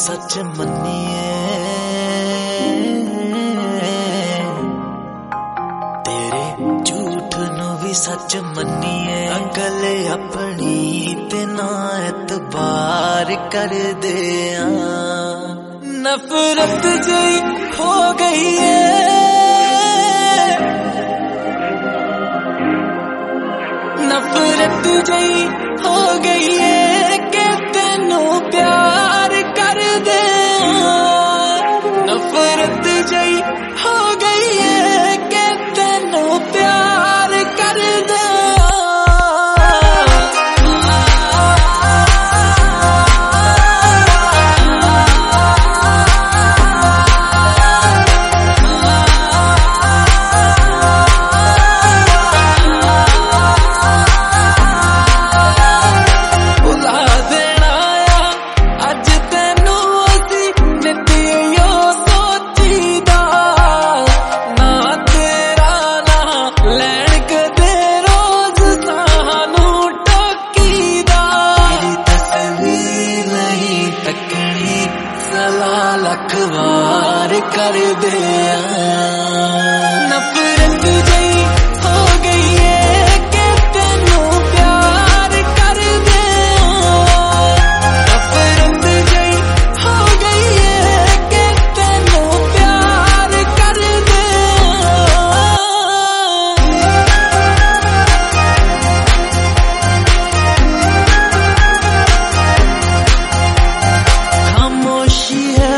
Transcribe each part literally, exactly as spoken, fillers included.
सच मन्निए, तेरे झूठ नू भी सच मन्निए। अकल अपनी ते ना एतबार कर दे, नफरत जई हो गई है, नफरत जई हो गई है कि तेनू प्यार कर दे, नफरत जई हो गई है कि तेनू प्यार कर दे। लख वार कर दे, नफरत जई हो गई है कि तेनू प्यार कर दे, नफरत जई हो गई है कि तेनू प्यार कर दे। खामोशी है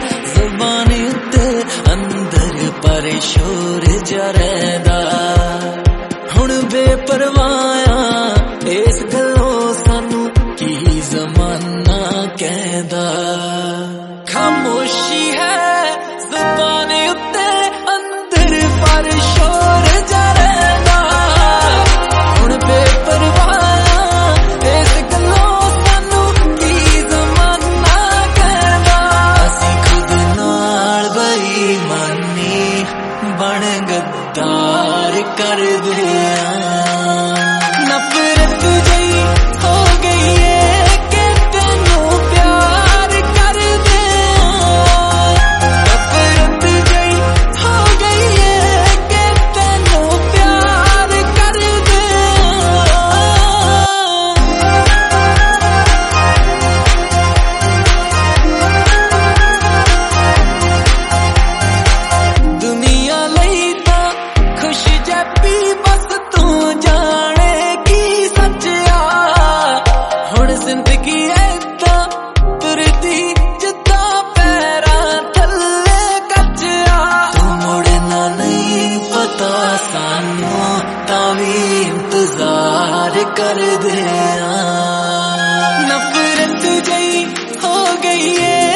पर शोर जरदा, हुण बेपरवाया इस गलों सानू की जमाना कहदा। खामोशी है ज़ुबाने उत्ते अंदर पर शोर जरदा, हुण बेपरवाया इस गलों सानू की जमाना कहदा। असीं खुद नाल बेईमानी बन गद्दार कर दे, नफरत जई हो गई है कि तेनू प्यार कर दे, नफरत जई हो गई है कि तेनू प्यार कर दे। दुनिया लई तां खुश जैपी बस तू जाने की सच आ, हुण जिंदगी ऐदां तुरदी जिद्दां पैरां थल्ले कच आ। तू मुड़ना नहीं पता सानू तां वी इंतजार कर दे, नफरत जई हो गई है